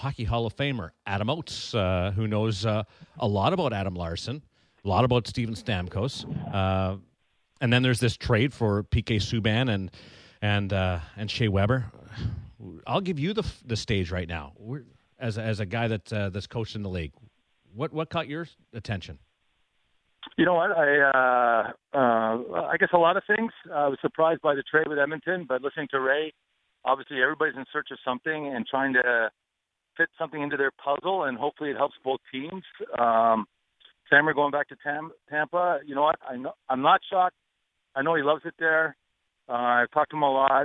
Hockey Hall of Famer Adam Oates, who knows a lot about Adam Larsson, a lot about Steven Stamkos, and then there's this trade for PK Subban and Shea Weber. I'll give you the stage right now. As a guy that's coached in the league, what caught your attention? You know what? I guess a lot of things. I was surprised by the trade with Edmonton, but listening to Ray, obviously everybody's in search of something and trying to fit something into their puzzle, and hopefully it helps both teams. Sammer going back to Tampa. You know what? I'm not shocked. I know he loves it there. I've talked to him a lot.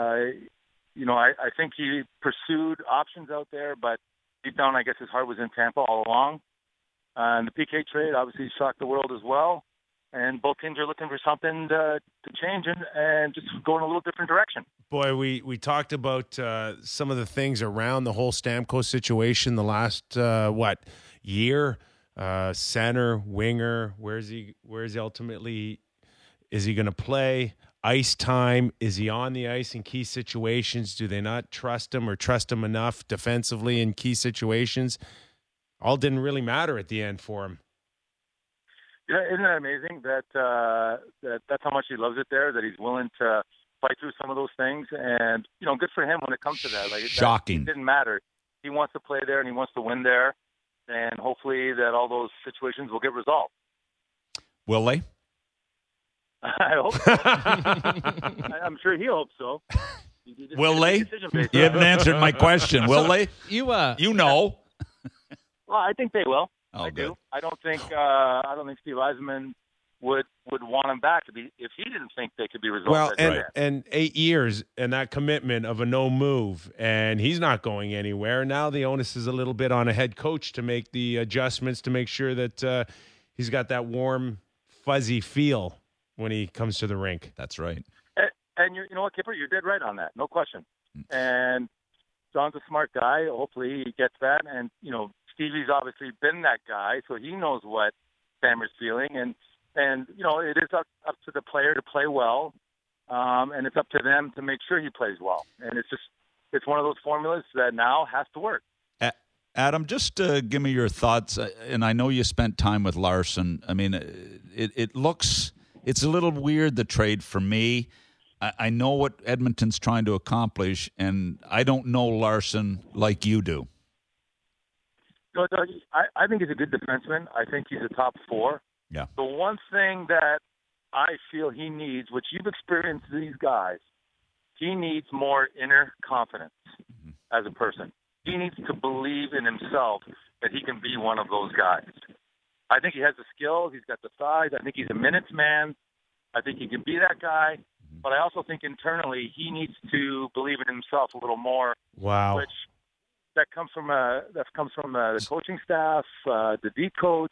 I think he pursued options out there, but deep down, I guess his heart was in Tampa all along. And the PK trade obviously shocked the world as well. And both teams are looking for something to change and just go in a little different direction. Boy, we talked about some of the things around the whole Stamkos situation the last, year? Center, winger, where's he ultimately, is he going to play? Ice time, is he on the ice in key situations? Do they not trust him or trust him enough defensively in key situations? All didn't really matter at the end for him. Yeah, isn't that amazing that that's how much he loves it there, that he's willing to fight through some of those things? And, good for him when it comes to that. Shocking. It didn't matter. He wants to play there and he wants to win there. And hopefully that all those situations will get resolved. Will they? I hope so. I'm sure he hopes so. Will they? You haven't answered my question. Will they? You know. Well, I think they will. Oh, I good. do. I don't think Steve Yzerman would want him back if he didn't think they could be resolved. Well, and 8 years and that commitment of a no move, and he's not going anywhere. Now the onus is a little bit on a head coach to make the adjustments to make sure that he's got that warm, fuzzy feel when he comes to the rink. That's right. And you know what, Kipper, you're dead right on that. No question. And John's a smart guy. Hopefully he gets that. And, Stevie's obviously been that guy, so he knows what Sammer's feeling. And it is up to the player to play well, and it's up to them to make sure he plays well. And it's one of those formulas that now has to work. Adam, just give me your thoughts. And I know you spent time with Larsson. I mean, it's a little weird, the trade for me. I know what Edmonton's trying to accomplish, and I don't know Larsson like you do. Doug, I think he's a good defenseman. I think he's a top four. Yeah. The one thing that I feel he needs, which you've experienced these guys, he needs more inner confidence as a person. He needs to believe in himself that he can be one of those guys. I think he has the skills. He's got the size. I think he's a minutes man. I think he can be that guy. But I also think internally he needs to believe in himself a little more. Wow. Which that comes from the coaching staff, the D coach.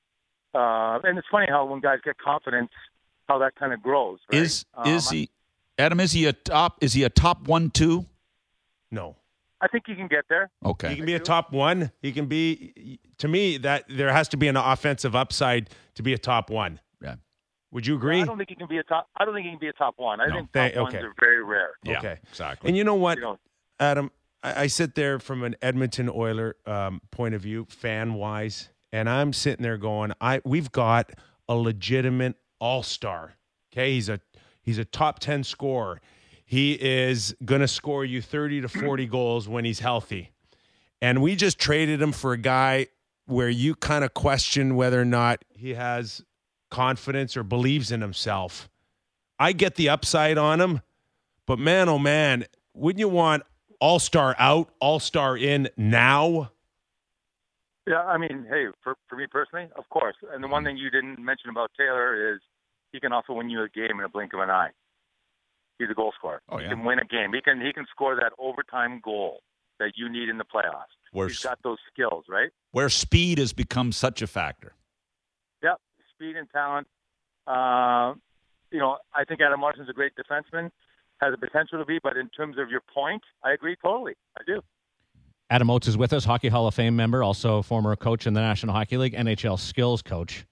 And it's funny how when guys get confidence, how that kind of grows. Right? Is he, Adam? Is he a top 1-2? No. I think he can get there. Okay. He can be a top one. He can be, to me, that there has to be an offensive upside to be a top one. Yeah. Would you agree? I don't think he can be a top one. I think top ones are very rare. Yeah, okay. Exactly. And you know what, Adam? I sit there from an Edmonton Oiler point of view, fan-wise, and I'm sitting there going, we've got a legitimate all-star. Okay, he's a top 10 scorer. He is going to score you 30 to 40 goals when he's healthy. And we just traded him for a guy where you kind of question whether or not he has confidence or believes in himself. I get the upside on him, but man, oh man, wouldn't you want all-star out, all-star in now? Yeah, I mean, hey, for me personally, of course. And the one thing you didn't mention about Taylor is he can also win you a game in a blink of an eye. He's a goal scorer. Oh, yeah. He can win a game. He can score that overtime goal that you need in the playoffs. He's got those skills, right? Where speed has become such a factor. Yep, speed and talent. I think Adam Larsson's a great defenseman, has the potential to be, but in terms of your point, I agree totally. I do. Adam Oates is with us, Hockey Hall of Fame member, also former coach in the National Hockey League, NHL skills coach.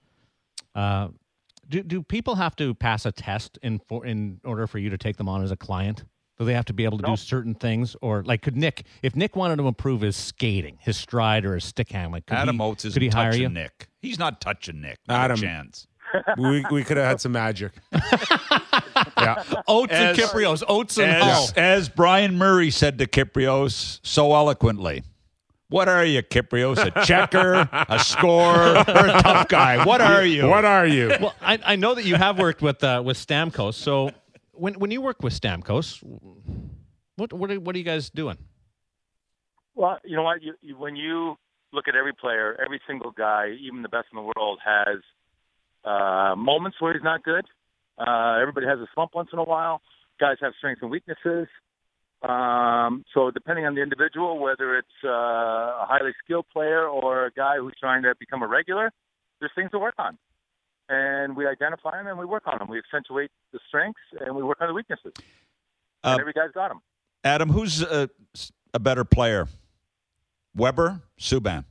Do people have to pass a test in order for you to take them on as a client? Do they have to be able to do certain things? Or, like, if Nick wanted to improve his skating, his stride, or his stick handling, Adam Oates could he isn't hire you? touching Nick. He's not touching Nick. Not a chance. We could have had some magic. Yeah. Oates and Kyprios. Oates and Hull. As Brian Murray said to Kyprios so eloquently, what are you, Kyprios? A checker, a scorer, or a tough guy? What are you? What are you? Well, I know that you have worked with Stamkos. So when you work with Stamkos, what are you guys doing? Well, you know what? When you look at every player, every single guy, even the best in the world, has moments where he's not good. Everybody has a slump once in a while. Guys have strengths and weaknesses. So depending on the individual, whether it's a highly skilled player or a guy who's trying to become a regular, there's things to work on. And we identify them and we work on them. We accentuate the strengths and we work on the weaknesses. And every guy's got them. Adam, who's a better player? Weber, Subban?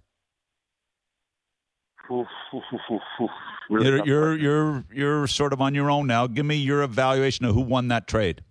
Really You're sort of on your own now. Give me your evaluation of who won that trade.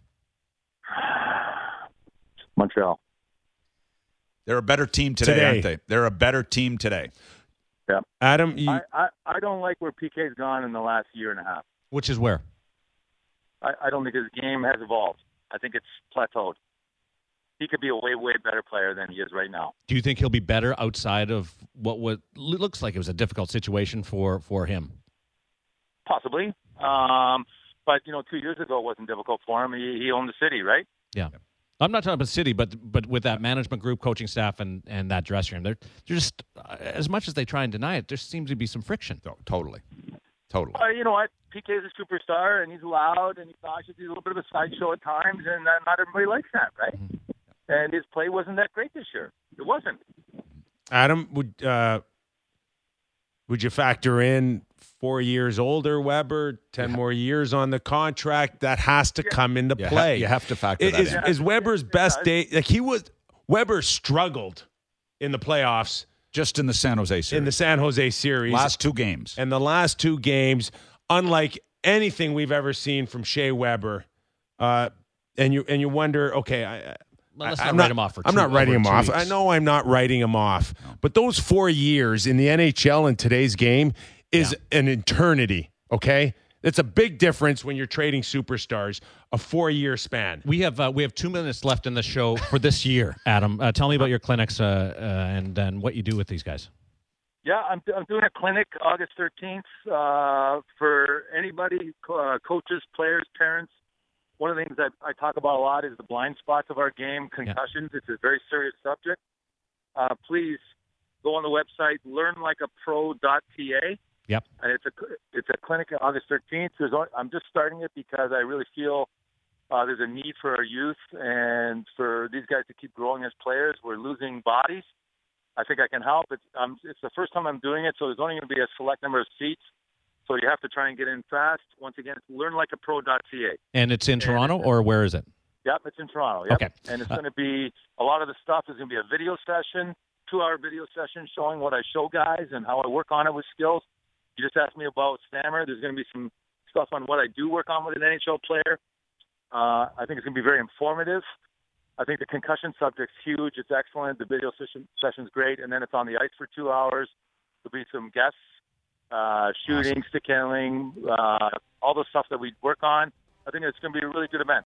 Montreal. They're a better team today, aren't they? They're a better team today. Yeah. Adam, I don't like where PK's gone in the last year and a half. Which is where? I don't think his game has evolved. I think it's plateaued. He could be a way, way better player than he is right now. Do you think he'll be better outside of what looks like it was a difficult situation for him? Possibly. But, 2 years ago it wasn't difficult for him. He owned the city, right? Yeah. I'm not talking about City, but with that management group, coaching staff, and that dressing room, they're just, as much as they try and deny it, there seems to be some friction. Oh, totally. You know what? PK is a superstar, and he's loud, and he's cautious. He's a little bit of a sideshow at times, and not everybody likes that, right? Mm-hmm. And his play wasn't that great this year. It wasn't. Adam, would you factor in 4 years older Weber, 10 more years on the contract? That has to come into play. You have to factor that in. Is Weber's best day? Like Weber struggled in the playoffs. Just in the San Jose series. In the San Jose series. Last two games. And the last two games, unlike anything we've ever seen from Shea Weber, and you wonder, okay, let's not write him off. I'm not writing him off. Weeks. I know I'm not writing him off. No. But those 4 years in the NHL in today's game is an eternity, okay? It's a big difference when you're trading superstars, a 4-year span. We have 2 minutes left in the show for this year, Adam. Tell me about your clinics and what you do with these guys. Yeah, I'm doing a clinic August 13th for anybody, coaches, players, parents. One of the things that I talk about a lot is the blind spots of our game, concussions. Yeah. It's a very serious subject. Please go on the website, learnlikapro.ca. Yep. And it's a clinic on August 13th. I'm just starting it because I really feel there's a need for our youth and for these guys to keep growing as players. We're losing bodies. I think I can help. It's the first time I'm doing it, so there's only going to be a select number of seats. So you have to try and get in fast. Once again, it's learnlikapro.ca. And it's in Toronto, or where is it? Yep, it's in Toronto. Yep. Okay. And it's going to be a lot of the stuff is going to be a video session, 2-hour video session showing what I show guys and how I work on it with skills. You just asked me about Stammer. There's going to be some stuff on what I do work on with an NHL player. I think it's going to be very informative. I think the concussion subject's huge. It's excellent. The video session's great. And then it's on the ice for 2 hours. There'll be some guests. Shooting, stick handling, all the stuff that we work on. I think it's going to be a really good event.